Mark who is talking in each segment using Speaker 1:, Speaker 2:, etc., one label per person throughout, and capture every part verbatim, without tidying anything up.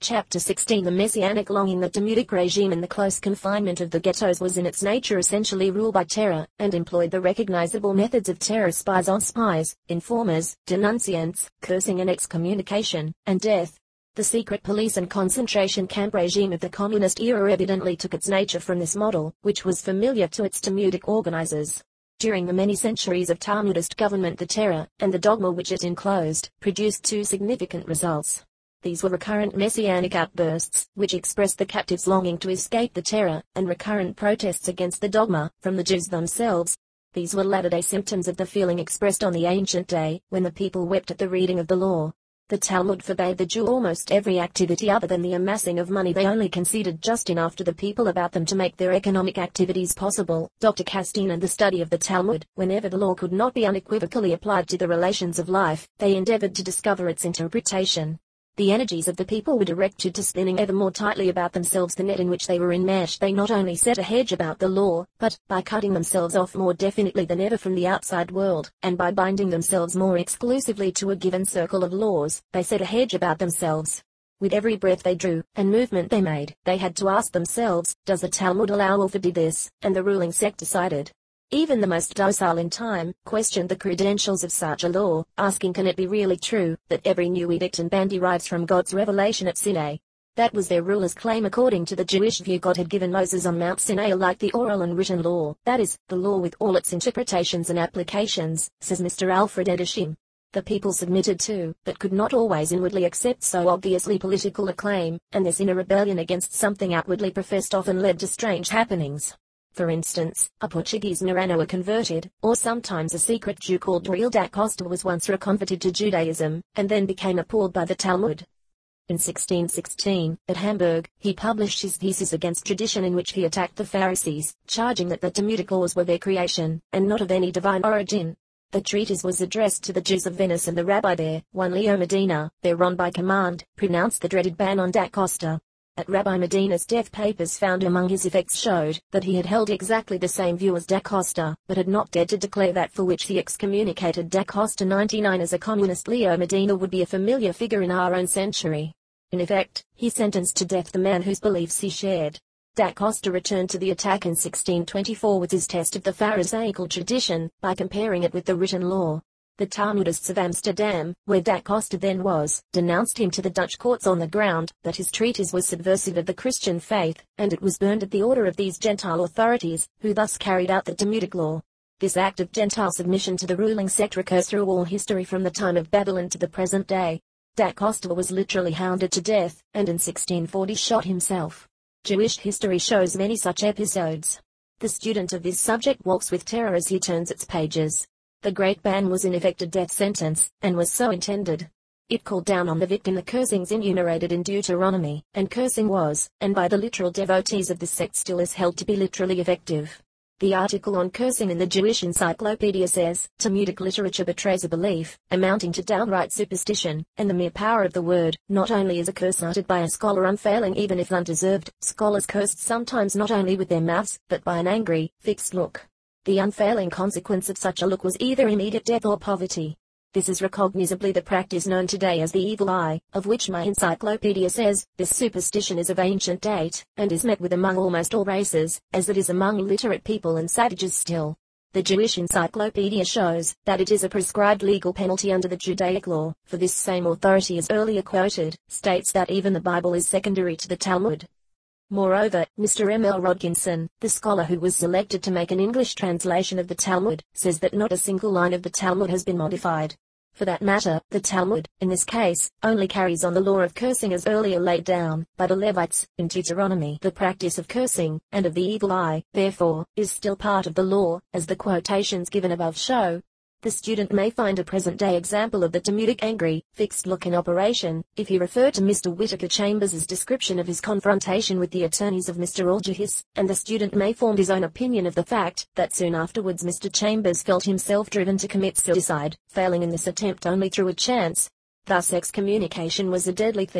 Speaker 1: Chapter sixteen. The messianic longing. The Talmudic regime in the close confinement of the ghettos was in its nature essentially ruled by terror, and employed the recognizable methods of terror: spies on spies, informers, denunciants, cursing and excommunication, and death. The secret police and concentration camp regime of the communist era evidently took its nature from this model, which was familiar to its Talmudic organizers. During the many centuries of Talmudist government, the terror, and the dogma which it enclosed, produced two significant results. These were recurrent messianic outbursts, which expressed the captives' longing to escape the terror, and recurrent protests against the dogma, from the Jews themselves. These were latter-day symptoms of the feeling expressed on the ancient day, when the people wept at the reading of the law. The Talmud forbade the Jew almost every activity other than the amassing of money. They only conceded just enough to the people about them to make their economic activities possible. Doctor Castine. And the study of the Talmud, whenever the law could not be unequivocally applied to the relations of life, they endeavored to discover its interpretation. The energies of the people were directed to spinning ever more tightly about themselves the net in which they were enmeshed. They not only set a hedge about the law, but, by cutting themselves off more definitely than ever from the outside world, and by binding themselves more exclusively to a given circle of laws, they set a hedge about themselves. With every breath they drew, and movement they made, they had to ask themselves, does the Talmud allow or forbid this? And the ruling sect decided. Even the most docile in time questioned the credentials of such a law, asking, can it be really true that every new edict and ban derives from God's revelation at Sinai? That was their ruler's claim. According to the Jewish view, God had given Moses on Mount Sinai like the oral and written law, that is, the law with all its interpretations and applications, says Mister Alfred Edersheim. The people submitted to, but could not always inwardly accept so obviously political a claim, and this inner rebellion against something outwardly professed often led to strange happenings. For instance, a Portuguese Maranoa converted, or sometimes a secret Jew called Real da Costa was once reconverted to Judaism, and then became appalled by the Talmud. In sixteen sixteen, at Hamburg, he published his thesis against tradition, in which he attacked the Pharisees, charging that the Talmudic laws were their creation, and not of any divine origin. The treatise was addressed to the Jews of Venice, and the rabbi there, one Leo Medina, thereon by command, pronounced the dreaded ban on da Costa. At Rabbi Medina's death, papers found among his effects showed that he had held exactly the same view as da Costa, but had not dared to declare that for which he excommunicated da Costa ninety-nine as a communist. Leo Medina would be a familiar figure in our own century. In effect, he sentenced to death the man whose beliefs he shared. Da Costa returned to the attack in sixteen twenty-four with his test of the Pharisaical tradition, by comparing it with the written law. The Talmudists of Amsterdam, where da Costa then was, denounced him to the Dutch courts on the ground that his treatise was subversive of the Christian faith, and it was burned at the order of these Gentile authorities, who thus carried out the Talmudic law. This act of Gentile submission to the ruling sect recurs through all history from the time of Babylon to the present day. Da Costa was literally hounded to death, and in sixteen forty shot himself. Jewish history shows many such episodes. The student of this subject walks with terror as he turns its pages. The great ban was in effect a death sentence, and was so intended. It called down on the victim the cursings enumerated in Deuteronomy, and cursing was, and by the literal devotees of the sect still is held to be literally effective. The article on cursing in the Jewish Encyclopedia says, Talmudic literature betrays a belief, amounting to downright superstition, and the mere power of the word. Not only is a curse uttered by a scholar unfailing even if undeserved, scholars cursed sometimes not only with their mouths, but by an angry, fixed look. The unfailing consequence of such a look was either immediate death or poverty. This is recognizably the practice known today as the evil eye, of which my encyclopedia says, this superstition is of ancient date, and is met with among almost all races, as it is among literate people and savages still. The Jewish encyclopedia shows that it is a prescribed legal penalty under the Judaic law, for this same authority, as earlier quoted, states that even the Bible is secondary to the Talmud. Moreover, Mister M. L. Rodkinson, the scholar who was selected to make an English translation of the Talmud, says that not a single line of the Talmud has been modified. For that matter, the Talmud, in this case, only carries on the law of cursing as earlier laid down by the Levites in Deuteronomy. The practice of cursing, and of the evil eye, therefore, is still part of the law, as the quotations given above show. The student may find a present-day example of the Talmudic angry, fixed look in operation, if he refer to Mister Whittaker Chambers' description of his confrontation with the attorneys of Mister Algehis, and the student may form his own opinion of the fact that soon afterwards Mister Chambers felt himself driven to commit suicide, failing in this attempt only through a chance. Thus excommunication was a deadly thing.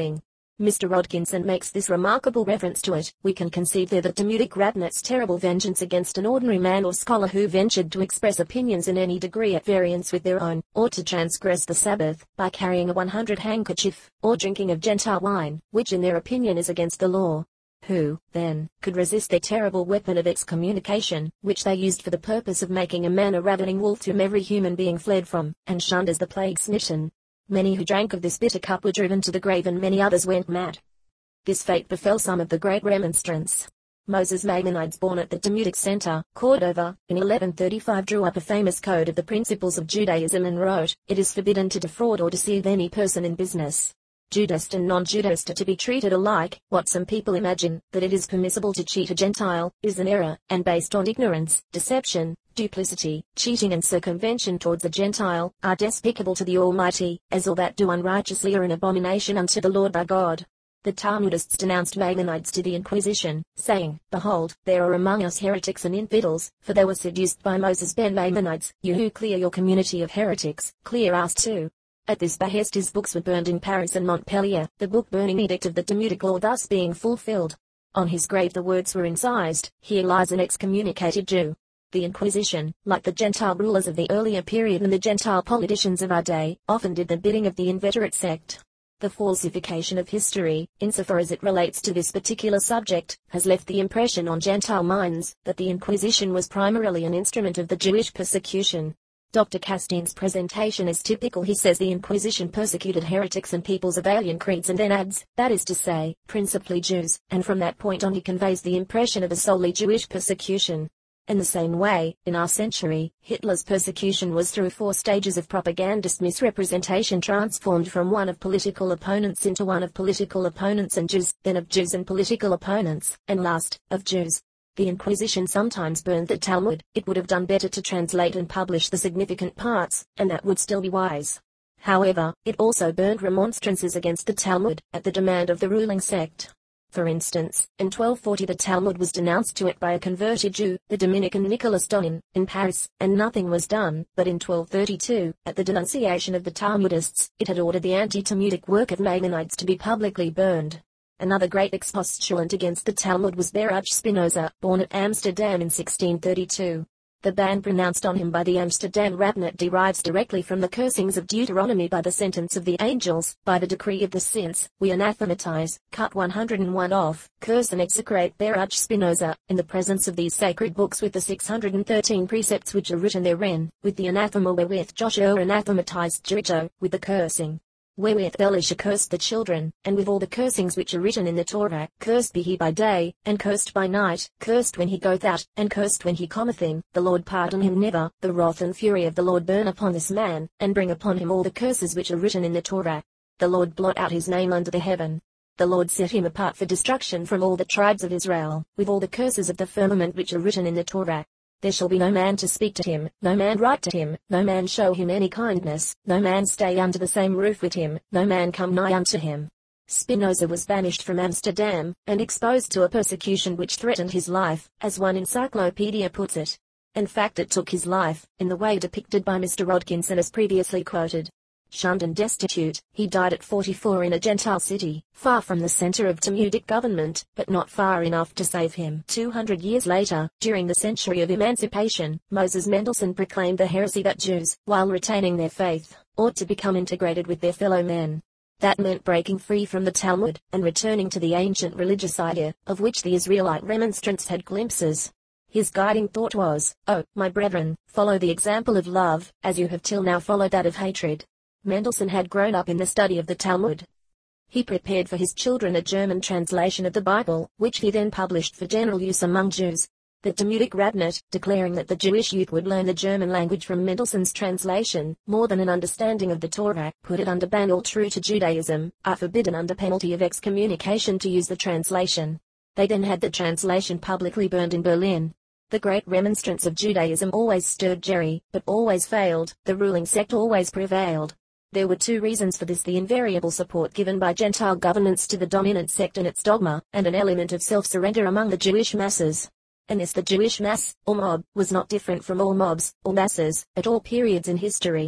Speaker 1: Mister Rodkinson makes this remarkable reference to it: "We can conceive there the Talmudic rabbinate terrible vengeance against an ordinary man or scholar who ventured to express opinions in any degree at variance with their own, or to transgress the Sabbath, by carrying a one hundred handkerchief, or drinking of Gentile wine, which in their opinion is against the law. Who, then, could resist their terrible weapon of excommunication, which they used for the purpose of making a man a ravening wolf whom every human being fled from, and shunned as the plague smitten? Many who drank of this bitter cup were driven to the grave, and many others went mad." This fate befell some of the great remonstrants. Moses Maimonides, born at the Talmudic Center, Cordova, in eleven thirty-five, drew up a famous code of the principles of Judaism and wrote, "It is forbidden to defraud or deceive any person in business. Judaist and non-Judaist are to be treated alike. What some people imagine, that it is permissible to cheat a Gentile, is an error, and based on ignorance, deception, duplicity. Cheating and circumvention towards a Gentile are despicable to the Almighty, as all that do unrighteously are an abomination unto the Lord thy God." The Talmudists denounced Maimonides to the Inquisition, saying, "Behold, there are among us heretics and infidels, for they were seduced by Moses ben Maimonides. You who clear your community of heretics, clear ours too." At this behest his books were burned in Paris and Montpellier, the book-burning edict of the Talmudic law thus being fulfilled. On his grave the words were incised, "Here lies an excommunicated Jew." The Inquisition, like the Gentile rulers of the earlier period and the Gentile politicians of our day, often did the bidding of the inveterate sect. The falsification of history, insofar as it relates to this particular subject, has left the impression on Gentile minds that the Inquisition was primarily an instrument of the Jewish persecution. Doctor Castine's presentation is typical. He says the Inquisition persecuted heretics and peoples of alien creeds, and then adds, that is to say, principally Jews, and from that point on he conveys the impression of a solely Jewish persecution. In the same way, in our century, Hitler's persecution was through four stages of propagandist misrepresentation transformed from one of political opponents into one of political opponents and Jews, then of Jews and political opponents, and last, of Jews. The Inquisition sometimes burned the Talmud. It would have done better to translate and publish the significant parts, and that would still be wise. However, it also burned remonstrances against the Talmud, at the demand of the ruling sect. For instance, in twelve forty the Talmud was denounced to it by a converted Jew, the Dominican Nicolas Donin, in Paris, and nothing was done, but in twelve thirty-two, at the denunciation of the Talmudists, it had ordered the anti-Talmudic work of Maimonides to be publicly burned. Another great expostulant against the Talmud was Baruch Spinoza, born at Amsterdam in sixteen thirty-two. The ban pronounced on him by the Amsterdam rabbinate derives directly from the cursings of Deuteronomy by the sentence of the angels, by the decree of the saints, we anathematize, cut one hundred and one off, curse and execrate Baruch Spinoza, in the presence of these sacred books with the six hundred and thirteen precepts which are written therein, with the anathema wherewith Joshua anathematized Jericho, with the cursing wherewith Elisha cursed the children, and with all the cursings which are written in the Torah, cursed be he by day, and cursed by night, cursed when he goeth out, and cursed when he cometh in, the Lord pardon him never, the wrath and fury of the Lord burn upon this man, and bring upon him all the curses which are written in the Torah. The Lord blot out his name under the heaven. The Lord set him apart for destruction from all the tribes of Israel, with all the curses of the firmament which are written in the Torah. There shall be no man to speak to him, no man write to him, no man show him any kindness, no man stay under the same roof with him, no man come nigh unto him. Spinoza was banished from Amsterdam, and exposed to a persecution which threatened his life, as one encyclopedia puts it. In fact, it took his life, in the way depicted by Mister Rodkinson as previously quoted. Shunned and destitute, he died at forty-four in a Gentile city, far from the center of Talmudic government, but not far enough to save him. Two hundred years later, during the century of emancipation, Moses Mendelssohn proclaimed the heresy that Jews, while retaining their faith, ought to become integrated with their fellow men. That meant breaking free from the Talmud, and returning to the ancient religious idea, of which the Israelite remonstrants had glimpses. His guiding thought was, "Oh, my brethren, follow the example of love, as you have till now followed that of hatred." Mendelssohn had grown up in the study of the Talmud. He prepared for his children a German translation of the Bible, which he then published for general use among Jews. The Talmudic rabbinate, declaring that the Jewish youth would learn the German language from Mendelssohn's translation, more than an understanding of the Torah, put it under ban. All true to Judaism are forbidden under penalty of excommunication to use the translation. They then had the translation publicly burned in Berlin. The great remonstrance of Judaism always stirred Jerry, but always failed. The ruling sect always prevailed. There were two reasons for this: the invariable support given by Gentile governments to the dominant sect and its dogma, and an element of self-surrender among the Jewish masses. And this the Jewish mass, or mob, was not different from all mobs, or masses, at all periods in history.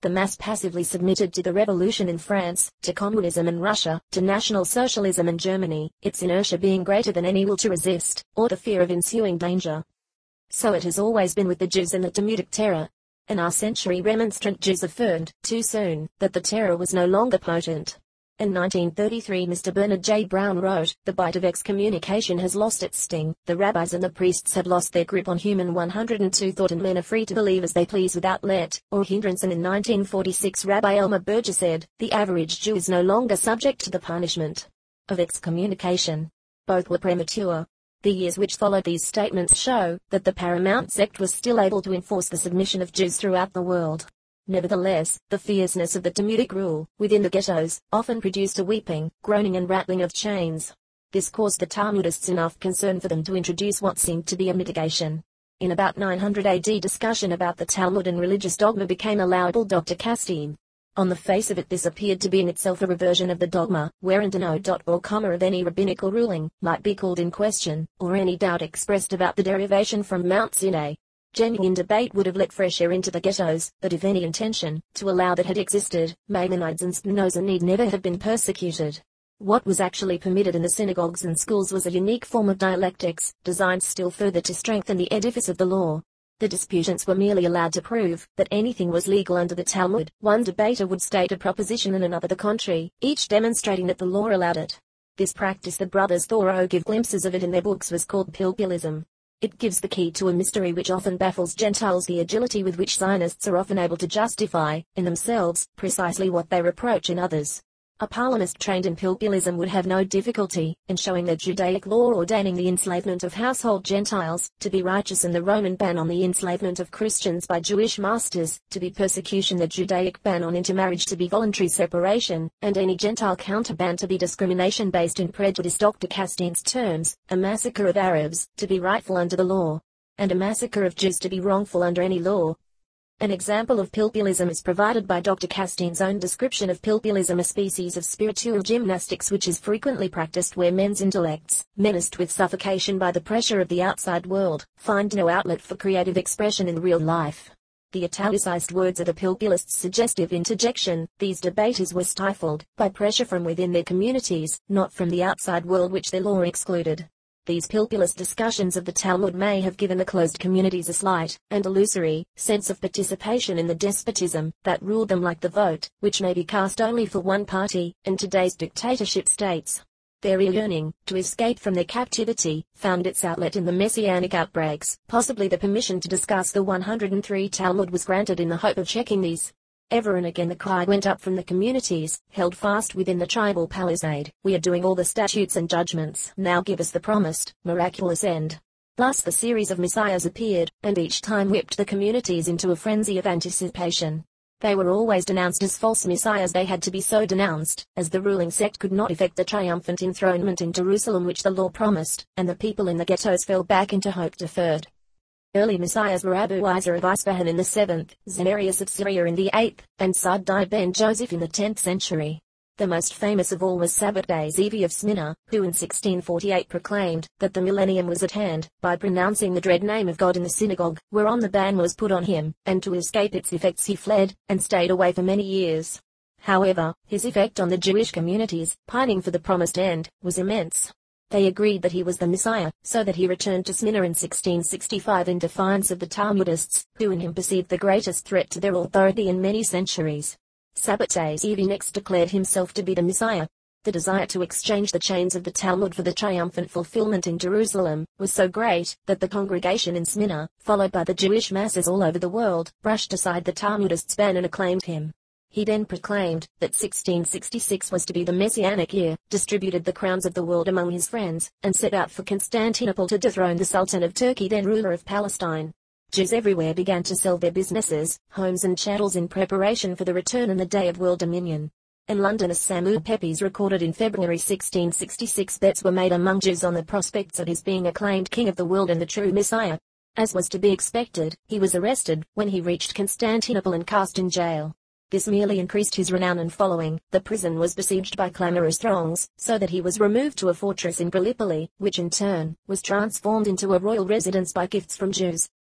Speaker 1: The mass passively submitted to the revolution in France, to communism in Russia, to National Socialism in Germany, its inertia being greater than any will to resist, or the fear of ensuing danger. So it has always been with the Jews and the Demutic terror. In our century remonstrant Jews affirmed, too soon, that the terror was no longer potent. In nineteen thirty-three Mister Bernard J. Brown wrote, "The bite of excommunication has lost its sting, the rabbis and the priests have lost their grip on human one hundred two thought and men are free to believe as they please without let, or hindrance." And in nineteen forty-six Rabbi Elmer Berger said, "The average Jew is no longer subject to the punishment of excommunication." Both were premature. The years which followed these statements show that the paramount sect was still able to enforce the submission of Jews throughout the world. Nevertheless, the fierceness of the Demutic rule, within the ghettos, often produced a weeping, groaning and rattling of chains. This caused the Talmudists enough concern for them to introduce what seemed to be a mitigation. In about nine hundred A D discussion about the Talmud and religious dogma became allowable. Doctor Castine. On the face of it this appeared to be in itself a reversion of the dogma, wherein no dot or comma of any rabbinical ruling might be called in question, or any doubt expressed about the derivation from Mount Sinai. Genuine debate would have let fresh air into the ghettos, but if any intention, to allow that had existed, Maimonides and Spinoza need never have been persecuted. What was actually permitted in the synagogues and schools was a unique form of dialectics, designed still further to strengthen the edifice of the law. The disputants were merely allowed to prove that anything was legal under the Talmud. One debater would state a proposition and another the contrary, each demonstrating that the law allowed it. This practice, the brothers Thoreau give glimpses of it in their books, was called Pilpilism. It gives the key to a mystery which often baffles Gentiles: the agility with which Zionists are often able to justify, in themselves, precisely what they reproach in others. A Paulinist trained in Pilpilism would have no difficulty in showing that Judaic law ordaining the enslavement of household Gentiles to be righteous, and the Roman ban on the enslavement of Christians by Jewish masters to be persecution, the Judaic ban on intermarriage to be voluntary separation, and any Gentile counterban to be discrimination based in prejudice. Doctor Castine's terms, a massacre of Arabs to be rightful under the law, and a massacre of Jews to be wrongful under any law. An example of Pilpilism is provided by Doctor Castine's own description of Pilpilism, a species of spiritual gymnastics which is frequently practiced where men's intellects, menaced with suffocation by the pressure of the outside world, find no outlet for creative expression in real life. The italicized words are the Pilpilists' suggestive interjection. These debaters were stifled by pressure from within their communities, not from the outside world which their law excluded. These Pilpilist discussions of the Talmud may have given the closed communities a slight and illusory sense of participation in the despotism that ruled them, like the vote, which may be cast only for one party in today's dictatorship states. Their yearning to escape from their captivity found its outlet in the messianic outbreaks. Possibly the permission to discuss the one hundred three Talmud was granted in the hope of checking these. Ever and again the cry went up from the communities, held fast within the tribal palisade: "We are doing all the statutes and judgments. Now give us the promised, miraculous end." Thus the series of messiahs appeared, and each time whipped the communities into a frenzy of anticipation. They were always denounced as false messiahs. They had to be so denounced, as the ruling sect could not effect the triumphant enthronement in Jerusalem which the law promised, and the people in the ghettos fell back into hope deferred. Early messiahs were Abu Isa of Isfahan in the seventh, Zenarius of Syria in the eighth, and Saddai ben Joseph in the tenth century. The most famous of all was Sabbatai Zevi of Smyrna, who in sixteen forty-eight proclaimed that the millennium was at hand, by pronouncing the dread name of God in the synagogue, whereon the ban was put on him, and to escape its effects he fled, and stayed away for many years. However, his effect on the Jewish communities, pining for the promised end, was immense. They agreed that he was the Messiah, so that he returned to Smyrna in sixteen sixty-five in defiance of the Talmudists, who in him perceived the greatest threat to their authority in many centuries. Sabbatai Zevi next declared himself to be the Messiah. The desire to exchange the chains of the Talmud for the triumphant fulfillment in Jerusalem was so great that the congregation in Smyrna, followed by the Jewish masses all over the world, brushed aside the Talmudists' ban and acclaimed him. He then proclaimed that sixteen sixty-six was to be the Messianic year, distributed the crowns of the world among his friends, and set out for Constantinople to dethrone the Sultan of Turkey, then ruler of Palestine. Jews everywhere began to sell their businesses, homes and chattels in preparation for the return and the day of world dominion. In London, as Samuel Pepys recorded in February sixteen sixty-six, bets were made among Jews on the prospects of his being acclaimed king of the world and the true Messiah. As was to be expected, he was arrested when he reached Constantinople and cast in jail. This merely increased his renown and following. The prison was besieged by clamorous throngs, so that he was removed to a fortress in Gallipoli, which in turn was transformed into a royal residence by gifts from Jews.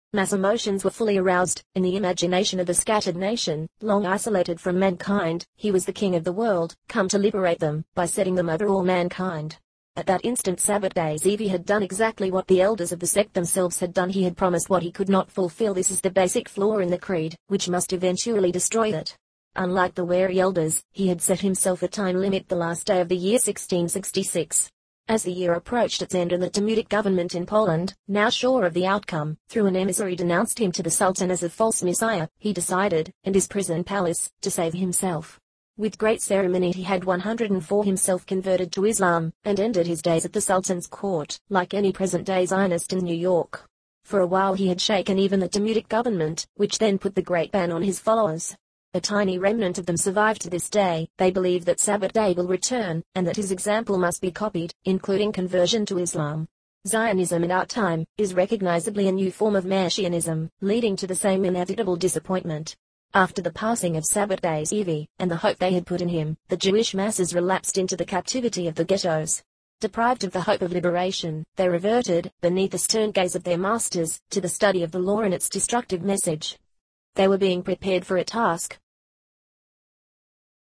Speaker 1: Mass emotions were fully aroused. In the imagination of the scattered nation, long isolated from mankind, he was the king of the world, come to liberate them, by setting them over all mankind. At that instant Sabbatai Zevi had done exactly what the elders of the sect themselves had done. He had promised what he could not fulfill. This is the basic flaw in the creed, which must eventually destroy it. Unlike the wary elders, he had set himself a time limit, the last day of the year sixteen sixty-six. As the year approached its end and the Demutic government in Poland, now sure of the outcome, through an emissary denounced him to the Sultan as a false messiah, he decided, in his prison palace, to save himself. With great ceremony he had one hundred four himself converted to Islam, and ended his days at the Sultan's court, like any present-day Zionist in New York. For a while he had shaken even the Demutic government, which then put the great ban on his followers. A tiny remnant of them survive to this day. They believe that Sabbatai will return, and that his example must be copied, including conversion to Islam. Zionism in our time is recognizably a new form of Messianism, leading to the same inevitable disappointment. After the passing of Sabbatai Zevi, and the hope they had put in him, the Jewish masses relapsed into the captivity of the ghettos. Deprived of the hope of liberation, they reverted, beneath the stern gaze of their masters, to the study of the law and its destructive message. They were being prepared for a task,